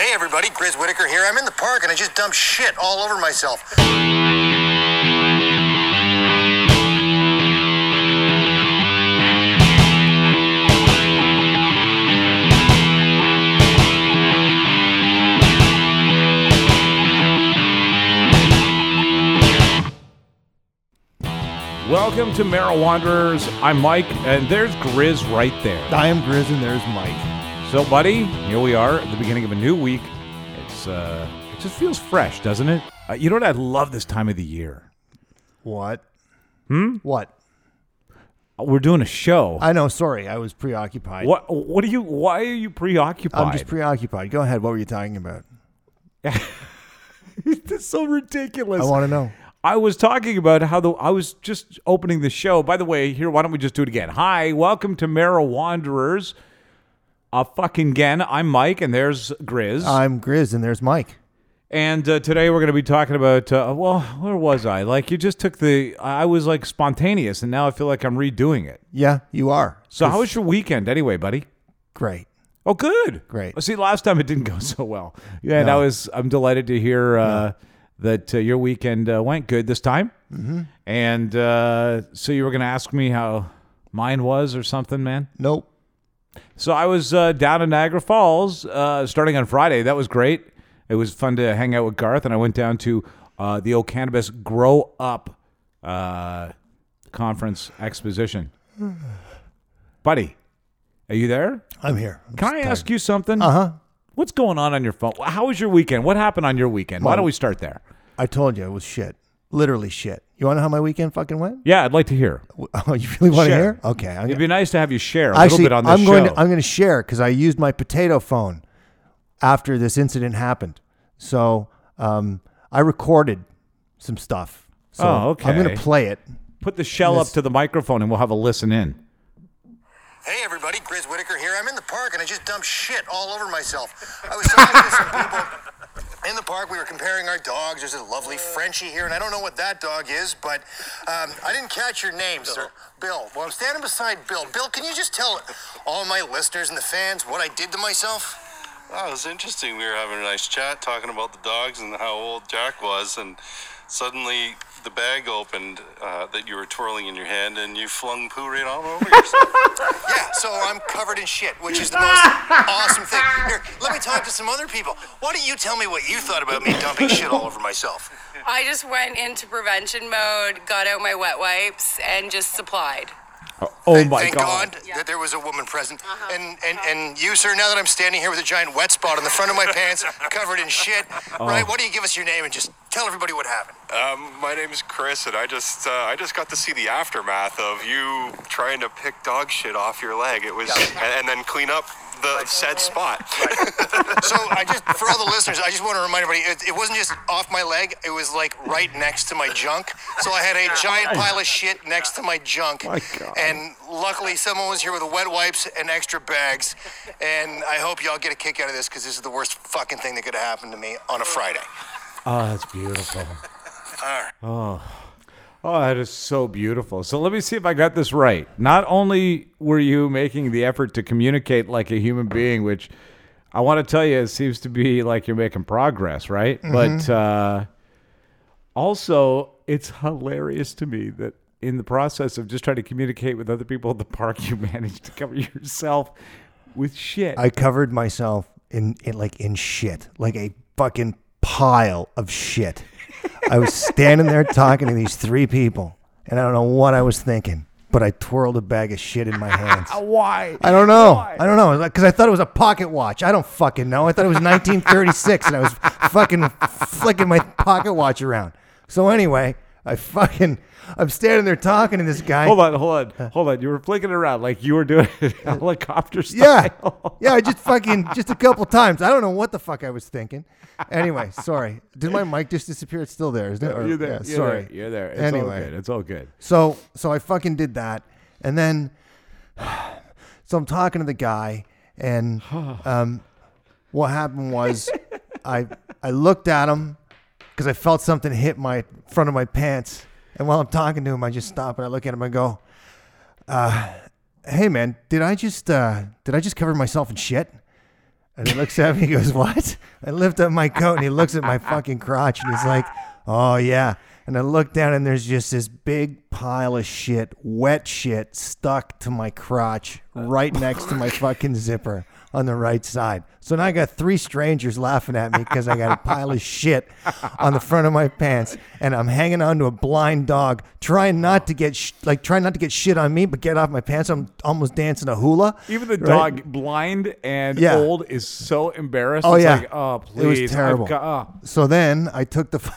Hey everybody, Grizz Whittaker here. I'm in the park and I just dumped shit all over myself. Welcome to Merrill Wanderers. I'm Mike, and there's Grizz right there. I am Grizz, and there's Mike. So, buddy, here we are at the beginning of a new week. It just feels fresh, doesn't it? You know what I love this time of the year? What? What? We're doing a show. I know. Sorry, I was preoccupied. What are you? Why are you preoccupied? I'm just preoccupied. Go ahead. What were you talking about? It's so ridiculous. I want to know. I was talking about how I was just opening the show. By the way, here, why don't we just do it again? Hi, welcome to Merrill Wanderers. Again, I'm Mike, and there's Grizz. I'm Grizz, and there's Mike. And today we're going to be talking about, where was I? Like, you just took I was like spontaneous, and now I feel like I'm redoing it. Yeah, you are. So how was your weekend anyway, buddy? Great. Oh, good. Great. Well, see, last time it didn't go so well. Yeah, No. and I'm delighted to hear that your weekend went good this time. Mm-hmm. And so you were going to ask me how mine was or something, man? Nope. So I was down in Niagara Falls starting on Friday. That was great. It was fun to hang out with Garth, and I went down to the O Cannabis Grow Up conference exposition. Buddy, are you there? I'm here. Can I ask you something? Uh-huh. What's going on your phone? How was your weekend? What happened on your weekend? Why don't we start there? I told you it was shit. Literally shit. You want to know how my weekend fucking went? Yeah, I'd like to hear. Oh, you really want to Share. hear? Okay. It'd be nice to have you share a Actually, little bit on this show. I'm going to share because I used my potato phone after this incident happened. So I recorded some stuff. So okay. I'm going to play it. Put the shell up to the microphone and we'll have a listen in. Hey everybody, Grizz Whittaker here. I'm in the park and I just dumped shit all over myself. I was talking to some people in the park. We were comparing our dogs. There's a lovely Frenchie here, and I don't know what that dog is, but I didn't catch your name, sir. Bill. Well, I'm standing beside Bill. Bill, can you just tell all my listeners and the fans what I did to myself? Oh, it was interesting. We were having a nice chat talking about the dogs and how old Jack was, and suddenly the bag opened that you were twirling in your hand, and you flung poo right all over yourself. Yeah, so I'm covered in shit, which is the most awesome thing. Here, let me talk to some other people. Why don't you tell me what you thought about me dumping shit all over myself? I just went into prevention mode, got out my wet wipes, and just supplied. Oh my Thank God. God that there was a woman present. And you, sir, now that I'm standing here with a giant wet spot on the front of my pants, covered in shit, right? Why don't you give us your name and just tell everybody what happened? My name is Chris, and I just got to see the aftermath of you trying to pick dog shit off your leg. It was, and then clean up the said spot. So for all the listeners, I just want to remind everybody, it wasn't just off my leg, it was like right next to my junk. So I had a giant pile of shit next to my junk. My God. And luckily someone was here with the wet wipes and extra bags. And I hope y'all get a kick out of this because this is the worst fucking thing that could have happened to me on a Friday. Oh, that's beautiful. All right. Oh, that is so beautiful. So let me see if I got this right. Not only were you making the effort to communicate like a human being, which I want to tell you, it seems to be like you're making progress, right? Mm-hmm. But also, it's hilarious to me that in the process of just trying to communicate with other people at the park, you managed to cover yourself with shit. I covered myself in shit, like a fucking pile of shit. I was standing there talking to these three people, and I don't know what I was thinking, but I twirled a bag of shit in my hands. Why? I don't know. Why? I don't know. Because I thought it was a pocket watch. I don't fucking know. I thought it was 1936, and I was fucking flicking my pocket watch around. So anyway, I'm standing there talking to this guy. Hold on. You were flicking it around like you were doing it helicopter style. Yeah. I just a couple times. I don't know what the fuck I was thinking. Anyway, sorry. Did my mic just disappear? It's still there, isn't it? Or- You're there. yeah, You're sorry. there. You're there. It's Anyway. all good. It's all good. So I fucking did that, and then so I'm talking to the guy, and what happened was I looked at him because I felt something hit my front of my pants, and while I'm talking to him, I just stop and I look at him and go, "Hey man, did I just cover myself in shit?" And he looks at me, he goes, what? I lift up my coat and he looks at my fucking crotch and he's like, oh yeah. And I look down and there's just this big pile of shit, wet shit, stuck to my crotch right next to my fucking zipper on the right side. So now I got 3 strangers laughing at me because I got a pile of shit on the front of my pants, and I'm hanging on to a blind dog, trying not to get shit on me, but get off my pants. I'm almost dancing a hula. Even the right? dog, blind and Yeah. old, is so embarrassed. Oh, It's yeah. like, oh, please. It was terrible. oh. So then I took the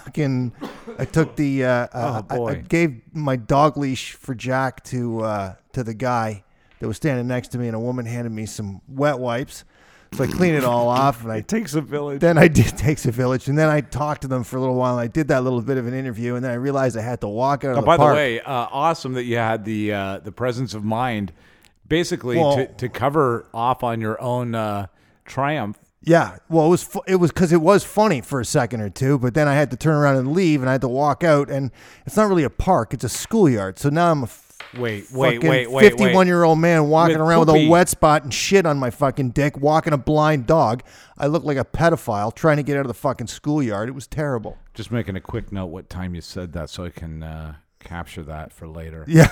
boy. I gave my dog leash for Jack to the guy that was standing next to me, and a woman handed me some wet wipes. So I cleaned it all off, and It takes a village. then I did takes a village, and then I talked to them for a little while, and I did that little bit of an interview, and then I realized I had to walk out of the By park. the way, awesome that you had the presence of mind, basically Well- to cover off on your own triumph. Yeah, well, it was because it was funny for a second or two, but then I had to turn around and leave, and I had to walk out, and it's not really a park; it's a schoolyard. So now I'm a Wait. 51-year-old man walking With around with poopy. a wet spot and shit on my fucking dick, walking a blind dog. I look like a pedophile trying to get out of the fucking schoolyard. It was terrible. Just making a quick note what time you said that so I can capture that for later. Yeah,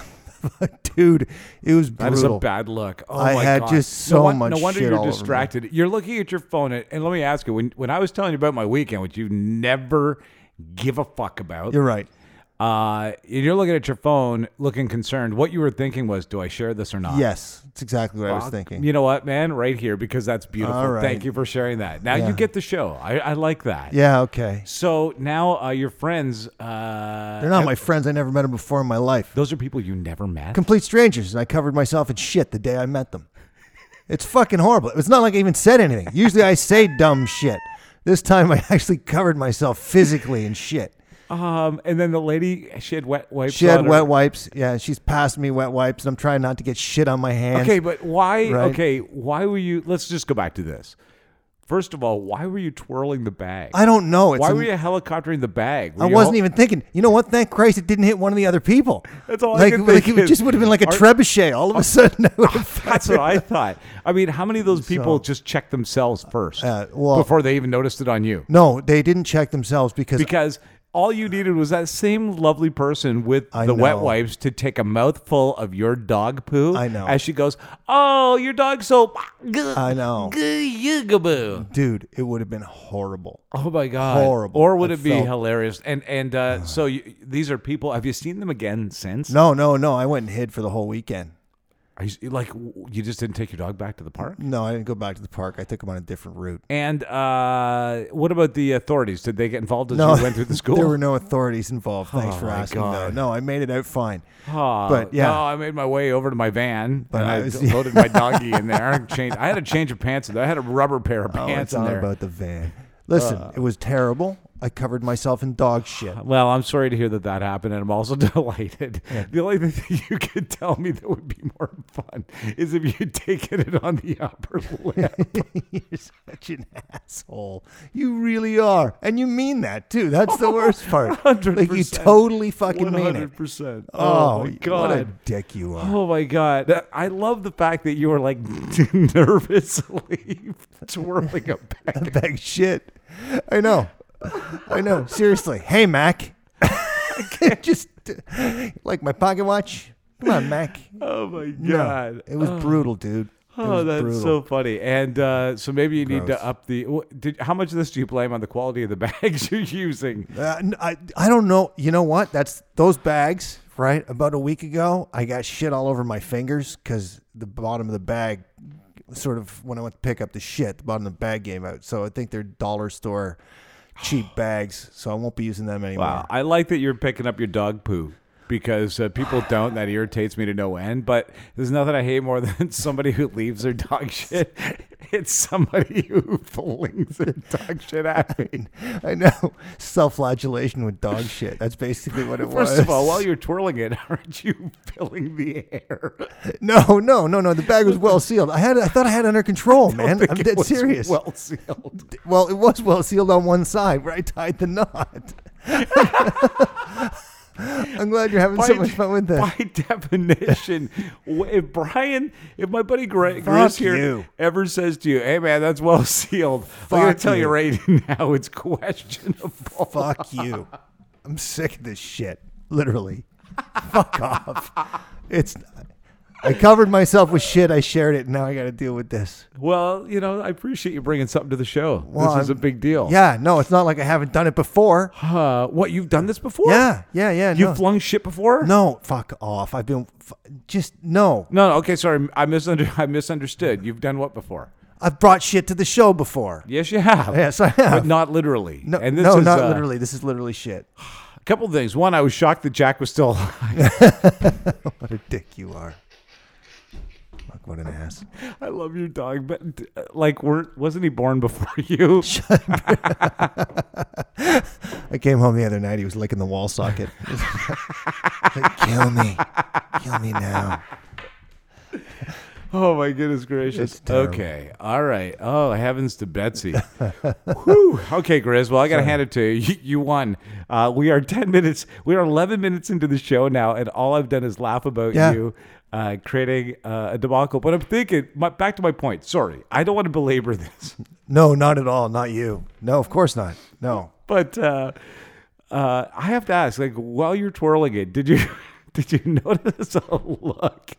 dude, it was That is brutal. a bad look. Oh I my had God. just so much No wonder shit you're all over me. distracted. You're looking at your phone, and let me ask you: when I was telling you about my weekend, which you never give a fuck about, You're right. you're looking at your phone, looking concerned. What you were thinking was, do I share this or not? Yes, that's exactly what I was Well, thinking. You know what, man? Right here, because that's beautiful. All right. Thank you for sharing that. Now Yeah. you get the show. I like that. Yeah, okay. So now your friends, They're not my friends. I never met them before in my life. those are people you never met. Complete strangers, and I covered myself in shit the day I met them. It's fucking horrible. It's not like I even said anything. Usually I say dumb shit. This time I actually covered myself physically in shit. And then the lady, she had wet wipes. She had on her. wet wipes. Yeah, she's passed me wet wipes, and I'm trying not to get shit on my hands. Okay, but why? Right. Okay, why were you? Let's just go back to this. First of all, why were you twirling the bag? I don't know. Why were you helicoptering the bag? Were I you wasn't even thinking. You know what? Thank Christ it didn't hit one of the other people. That's all I like, can like think it is- just would have been like a trebuchet. All of a sudden, I would have. That's what I thought. I mean, how many of those people So- just checked themselves first well- before they even noticed it on you? No, they didn't check themselves Because all you needed was that same lovely person with I the wet know. wipes to take a mouthful of your dog poo. I know. As she goes, "Oh, your dog's so." I know. Yugaboo. dude, it would have been horrible. Oh my god! Horrible. Or would I it be felt- hilarious? And so these are people. Have you seen them again since? No. I went and hid for the whole weekend. Are you, like you just didn't take your dog back to the park? No, I didn't go back to the park. I took him on a different route. And what about the authorities? Did they get involved as No, you went through the school? there were no authorities involved. Thanks for my asking. God. No, I made it out fine. Oh, But, yeah. no, I made my way over to my van, But and I I was- loaded my doggy in there. I had a change of pants in there. I had a rubber pair of Oh, pants it's in all there. about the van. Listen, it was terrible. I covered myself in dog shit. Well, I'm sorry to hear that happened, and I'm also delighted. The only thing that you could tell me that would be more fun is if you'd taken it on the upper lip. You're such an asshole. You really are. And you mean that, too. That's the worst part. 100%. Like, you totally fucking mean it. 100%. Oh, my what a God. dick you are. Oh my God! I love the fact that you were like nervously twirling a bag. Bag shit. I know. Seriously. Hey, Mac. Just like my pocket watch. Come on, Mac. Oh my No, God! it was brutal, dude. It Oh, was that's brutal. so funny. And so maybe you need Gross. to up the. How much of this do you blame on the quality of the bags you're using? I don't know. You know what? That's those bags, right? About a week ago, I got shit all over my fingers because the bottom of the bag, sort of, when I went to pick up the shit, the bottom of the bag came out. So I think they're dollar store cheap bags. So I won't be using them anymore. Wow, I like that you're picking up your dog poo because people don't. That irritates me to no end. But there's nothing I hate more than somebody who leaves their dog shit. It's somebody who flings their dog shit at me. I know. Self-flagellation with dog shit. That's basically what it was. First of all, while you're twirling it, aren't you filling the air? No. The bag was well sealed. I thought I had it under control, man. think I'm it dead was serious. Well sealed. Well, it was well sealed on one side where I tied the knot. I'm glad you're having so much fun with this. By definition, if my buddy Grizz Fuck here you. ever says to you, "Hey man, that's well sealed," I'm gonna Fuck tell you you. right now, it's questionable. Fuck you. I'm sick of this shit. Literally. Fuck off. I covered myself with shit. I shared it. And now I got to deal with this. Well, I appreciate you bringing something to the show. Well, this is a big deal. Yeah. No, it's not like I haven't done it before. What, you've done this before? Yeah. You no. flung shit before? No, fuck off. I've been no. No. Okay, sorry. I misunderstood. You've done what before? I've brought shit to the show before. Yes, you have. Yes, I have. But not literally. No, and this no, is, not literally. This is literally shit. A couple of things. One, I was shocked that Jack was still alive. What a dick you are. Fuck, what an ass. I love your dog, but wasn't he born before you? I came home the other night. He was licking the wall socket. Like, kill me now. Oh my goodness gracious. It's terrible. Okay. All right. Oh, heavens to Betsy. Whew. Okay, Grizz. Well, I got to hand it to you. You won. We are 10 minutes. We are 11 minutes into the show now, and all I've done is laugh about you creating a debacle. But I'm thinking, back to my point. Sorry. I don't want to belabor this. No, not at all. Not you. No, of course not. No. But I have to ask, while you're twirling it, did you notice a look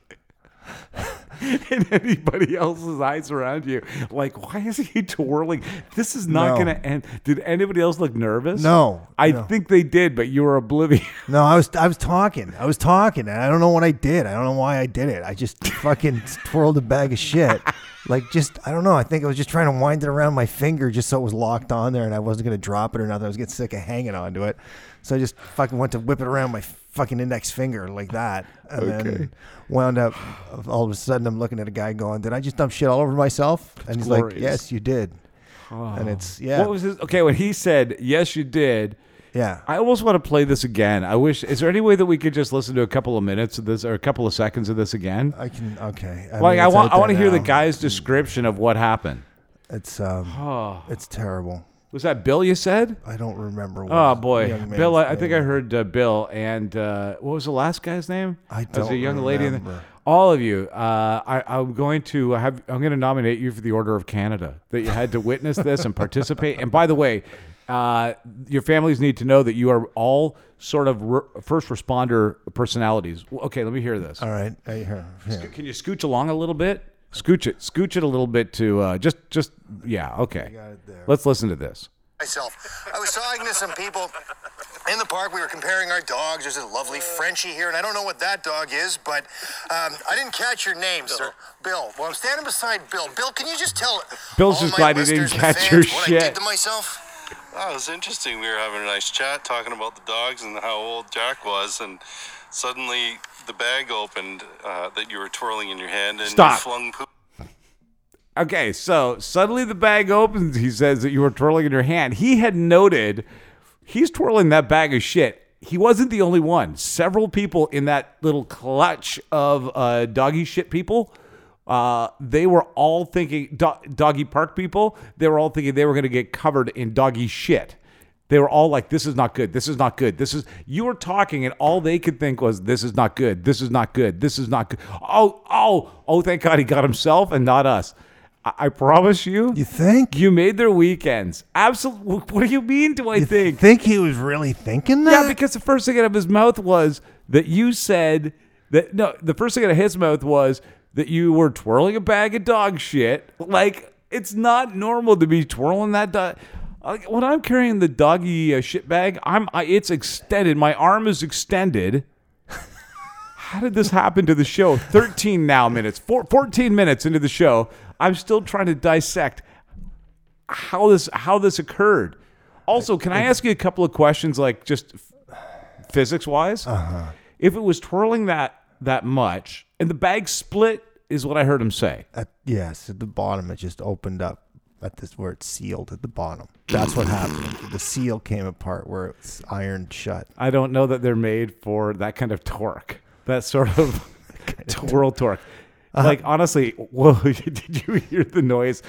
in anybody else's eyes around you? Like, why is he twirling? This is not No. going to end. Did anybody else look nervous? No. I No. think they did, but you were oblivious. No, I was talking. And I don't know what I did. I don't know why I did it. I just fucking twirled a bag of shit. I don't know. I think I was just trying to wind it around my finger just so it was locked on there and I wasn't going to drop it or nothing. I was getting sick of hanging onto it. So I just fucking went to whip it around my fucking index finger like that. And then wound up, all of a sudden I'm looking at a guy going, did I just dump shit all over myself? And he's glorious. like, yes, you did. And it's, What was his? Okay, when he said, yes, you did. Yeah. I almost want to play this again. Is there any way that we could just listen to a couple of minutes of this or a couple of seconds of this again? I can, okay. I mean, it's out want to there hear the now. guy's description of what happened. It's terrible. Was that Bill you said? I don't remember. What Oh the boy, young man's Bill! I think name I heard Bill, and what was the last guy's name? I It was a don't young lady. remember. All of you, I'm going to nominate you for the Order of Canada that you had to witness this and participate. And by the way, your families need to know that you are all sort of first responder personalities. Okay, let me hear this. All right. I hear. Yeah. Can you scooch along a little bit? Scooch it a little bit to just yeah. Okay, got it there. let's listen to this. Myself. I was talking to some people in the park. We were comparing our dogs. There's a lovely Frenchie here, and I don't know what that dog is, but I didn't catch your name, sir. Bill. Well, I'm standing beside Bill. Bill, can you just tell Bill's all just my glad he didn't listeners and catch fans your what I shit. did to myself? Oh, it was interesting. We were having a nice chat talking about the dogs and how old Jack was, and suddenly the bag opened that you were twirling in your hand, and Stop. you flung poop. Okay, so suddenly the bag opens. He says that you were twirling in your hand. He had noted he's twirling that bag of shit. He wasn't the only one. Several people in that little clutch of doggy shit people, they were all thinking, doggy park people, they were all thinking they were going to get covered in doggy shit. They were all like, this is not good. This is not good. You were talking and all they could think was, this is not good. This is not good. This is not good. Oh, thank God he got himself and not us. I promise you. You think? You made their weekends. Absolutely. What do you mean, do I think? Think he was really thinking that? Yeah, because the first thing out of his mouth was that you said that, no, the first thing out of his mouth was that you were twirling a bag of dog shit. Like, it's not normal to be twirling that dog. When I'm carrying the doggy shit bag, it's extended. My arm is extended. How did this happen to the show? 13 minutes, 14 minutes into the show. I'm still trying to dissect how this occurred. Also, can I ask you a couple of questions, like just physics-wise? If it was twirling that much and the bag split, is what I heard him say. Yes, at the bottom it just opened up. At this where it's sealed at the bottom. That's what happened. The seal came apart where it's ironed shut. I don't know that they're made for that kind of torque. That sort of twirl torque. Like, honestly, whoa, did you hear the noise?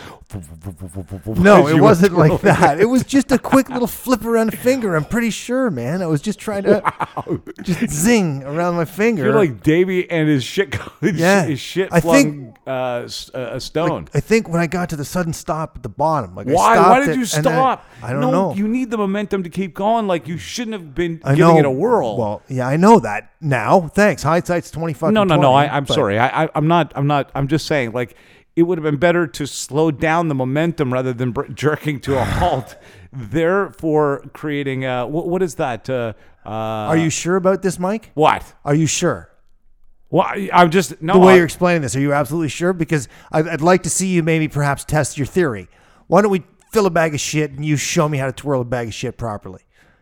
No, As it you wasn't were like twirling? that. It was just a quick little flip around the finger. I'm pretty sure, man. I was just trying to just zing around my finger. You're like Davey and his shit, Yeah. his shit I flung a stone. I think when I got to the sudden stop at the bottom, like Why? I stopped Why did it, you and then- stop? I don't no, know. You need the momentum to keep going. Like, you shouldn't have been I giving know. it a whirl. Well, yeah, I know that now. Thanks. Hindsight's 20 no. 20, I'm but- sorry. I'm not. I'm just saying. Like, it would have been better to slow down the momentum rather than jerking to a halt. Therefore, creating what is that? Are you sure about this, Mike? What? Are you sure? Well, I'm just no. The way you're explaining this, are you absolutely sure? Because I'd like to see you maybe perhaps test your theory. Why don't we fill a bag of shit and you show me how to twirl a bag of shit properly?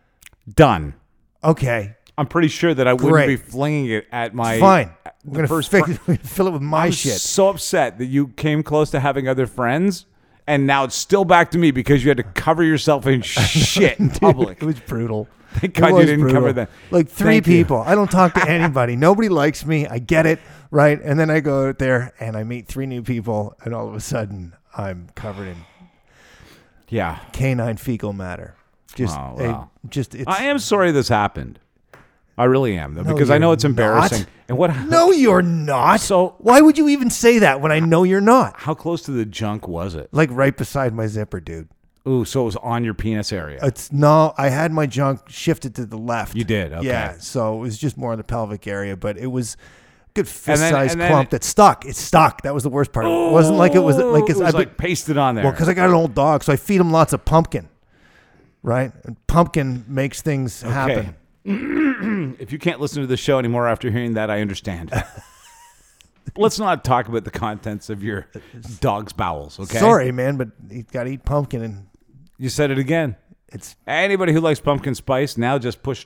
done. Okay. I'm pretty sure that I wouldn't Great. be flinging it at my. Fine. the We're first going fr- to fill it with my I'm shit. so upset that you came close to having other friends, and now it's still back to me because you had to cover yourself in shit in public. It was brutal. Thank It God you was didn't brutal. cover that. Like three Thank you. people. I don't talk to anybody. Nobody likes me. I get it, right? And then I go out there and I meet three new people, and all of a sudden I'm covered in Yeah. canine fecal matter. Just, Oh, wow. it's. I am sorry this happened. I really am, though, No, because I know you're it's embarrassing. not. And what? No, you're not. So- why would you even say that when I know you're not? How close to the junk was it? Like right beside my zipper, dude. Ooh, so it was on your penis area. It's no. I had my junk shifted to the left. You did, okay. Yeah. So it was just more in the pelvic area, but it was a good And then- fist-sized and then clump that stuck. It stuck. That was the worst part. It wasn't like it was like it was I've been- like pasted on there. well, because I got an old dog, so I feed him lots of pumpkin. Right, and pumpkin makes things happen. If you can't listen to the show anymore after hearing that, I understand. Let's not talk about the contents of your dog's bowels, okay? Sorry, man, but he's got to eat pumpkin, and You said it again. it's Anybody who likes pumpkin spice now just push.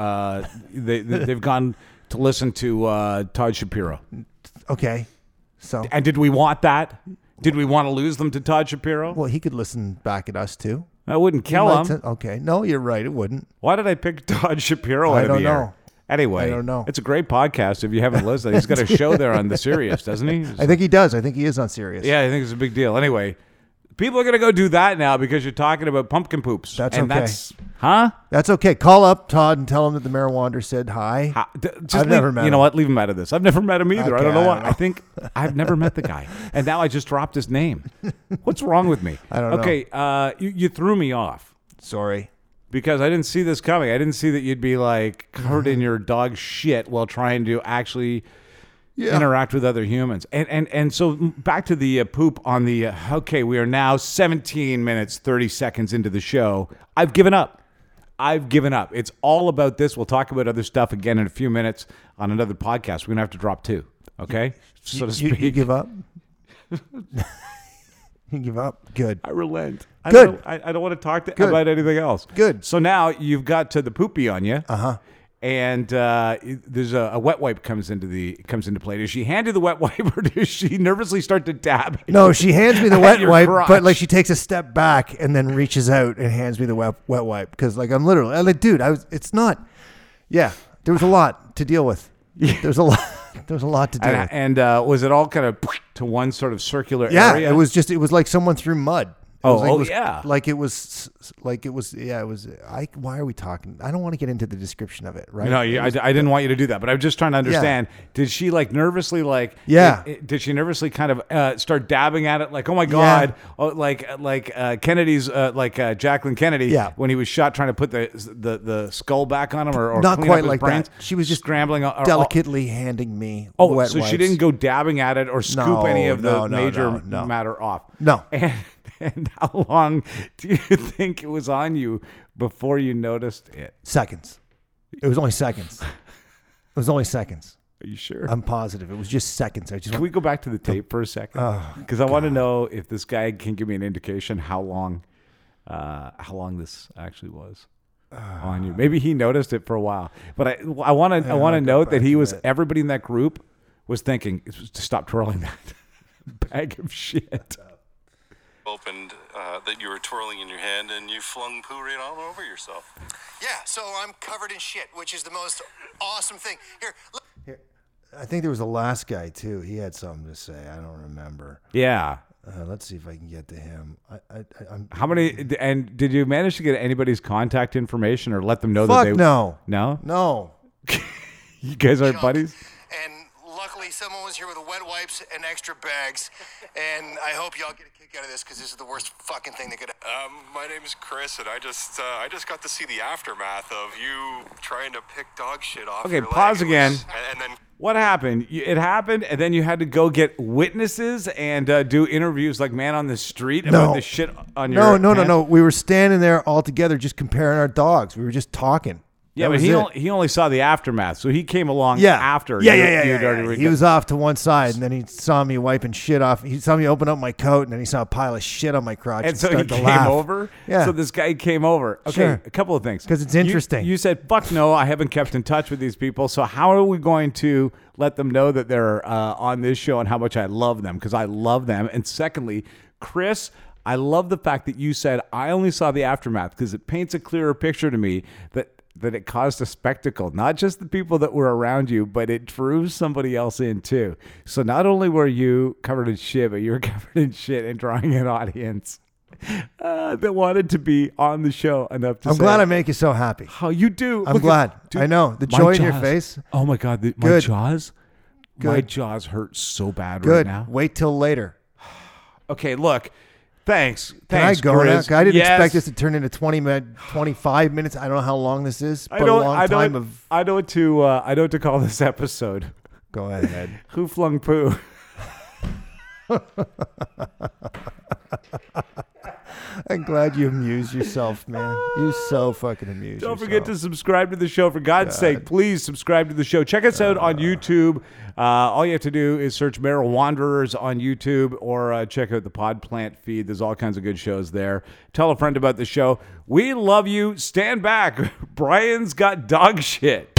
They've gone to listen to Todd Shapiro. okay. So, And did we want that? Did we want to lose them to Todd Shapiro? well, he could listen back at us too. I wouldn't kill He might him. say- okay, no, you're right. It wouldn't. Why did I pick Todd Shapiro I out of don't the air? know. Anyway, I don't know. It's a great podcast. If you haven't listened, he's got a show there on the Sirius, doesn't he? I think he does. I think he is on Sirius. Yeah, I think it's a big deal. Anyway, people are gonna go do that now because you're talking about pumpkin poops. That's and okay. Huh? That's okay. Call up Todd and tell him that the Marijuana said hi. Just never met You know him. what? Leave him out of this. I've never met him either. I Okay, don't know I why. don't know. I think I've never met the guy, and now I just dropped his name. What's wrong with me? I don't know. Okay, you threw me off. Sorry. Because I didn't see this coming. I didn't see that you'd be like covered in your dog's shit while trying to actually interact with other humans. And so back to the poop on the, okay, we are now 17 minutes, 30 seconds into the show. I've given up. It's all about this. We'll talk about other stuff again in a few minutes on another podcast. We're going to have to drop two, okay? So to speak. You give up? You give up? Good. I relent. Good. I don't want to talk Good. about anything else. Good. So now you've got to the poopy on you. Uh-huh. And there's a wet wipe comes into play. Does she hand you the wet wipe, or does she nervously start to dab? No, she hands me the At wet your wipe, crotch. but like she takes a step back and then reaches out and hands me the wet wipe because like I'm like, dude, it's not. Yeah, there was a lot to deal with. There's a lot to deal with. And was it all kind of to one sort of circular Yeah, area? it was like someone threw mud. It Oh, was like, oh, it was yeah. Why are we talking? I don't want to get into the description of it, right? No, I didn't want you to do that, but I'm just trying to understand. Did she like nervously Yeah. Did she nervously kind of start dabbing at it like, oh my god, like Kennedy's Jacqueline Kennedy Yeah. when he was shot trying to put the skull back on him or Not clean quite up his like brains? that. She was just scrambling delicately handing me Oh, wet so wipes. she didn't go dabbing at it or scoop No, any of the no, major no. matter off. No. And how long do you think it was on you before you noticed it? Seconds. It was only seconds. Are you sure? I'm positive. It was just seconds. I just Can we go back to the tape for a second? Because I want to know if this guy can give me an indication how long this actually was on you. Maybe he noticed it for a while, but I want to I'll go note that back he to was that. everybody in that group was thinking to stop twirling that bag of shit. Opened that you were twirling in your hand and you flung poo right all over yourself. Yeah, so I'm covered in shit, which is the most awesome thing. Here, look. I think there was the last guy too. He had something to say. I don't remember. Yeah. Let's see if I can get to him. I'm How many? And did you manage to get anybody's contact information or let them know Fuck that they? no. No. No. You guys are junk. buddies. And luckily, someone was here with the wet wipes and extra bags. And I hope y'all get a kick out of this because this is the worst fucking thing that could. My name is Chris, and I just got to see the aftermath of you trying to pick dog shit off. Okay, your pause leg. again. And then What happened? It happened, and then you had to go get witnesses and do interviews like man on the street about No. the shit on your. No. We were standing there all together just comparing our dogs. We were just talking. Yeah, That but was it. he only saw the aftermath, so he came along Yeah. after. Yeah, you'd already He was off to one side, and then he saw me wiping shit off. He saw me open up my coat, and then he saw a pile of shit on my crotch. And so he started to came laugh. over. Yeah. So this guy came over. Okay, Sure. a couple of things. 'Cause it's You- interesting. You said, "Fuck no, I haven't kept in touch with these people." So how are we going to let them know that they're on this show and how much I love them? Because I love them. And secondly, Chris, I love the fact that you said I only saw the aftermath because it paints a clearer picture to me that it caused a spectacle, not just the people that were around you, but it drew somebody else in too. So not only were you covered in shit, but you were covered in shit and drawing an audience that wanted to be on the show enough to I'm say, glad I make you so happy. how you do. I'm Look glad. dude, I know. The my joy in your jaws. face. Oh my God. My Good. jaws. My Good. jaws hurt so bad Good. right now. Wait till later. Okay, look. Thanks. Can Thanks, I go now? Chris. I didn't Yes. expect this to turn into 25 minutes. I don't know how long this is, but a long time of. I know what to call this episode. Go ahead. Who flung poo? I'm glad you amused yourself, man. You so fucking amused Don't yourself. forget to subscribe to the show. For God's sake, please subscribe to the show. Check us out on YouTube. All you have to do is search Meryl Wanderers on YouTube or check out the Podplant feed. There's all kinds of good shows there. Tell a friend about the show. We love you. Stand back. Brian's got dog shit.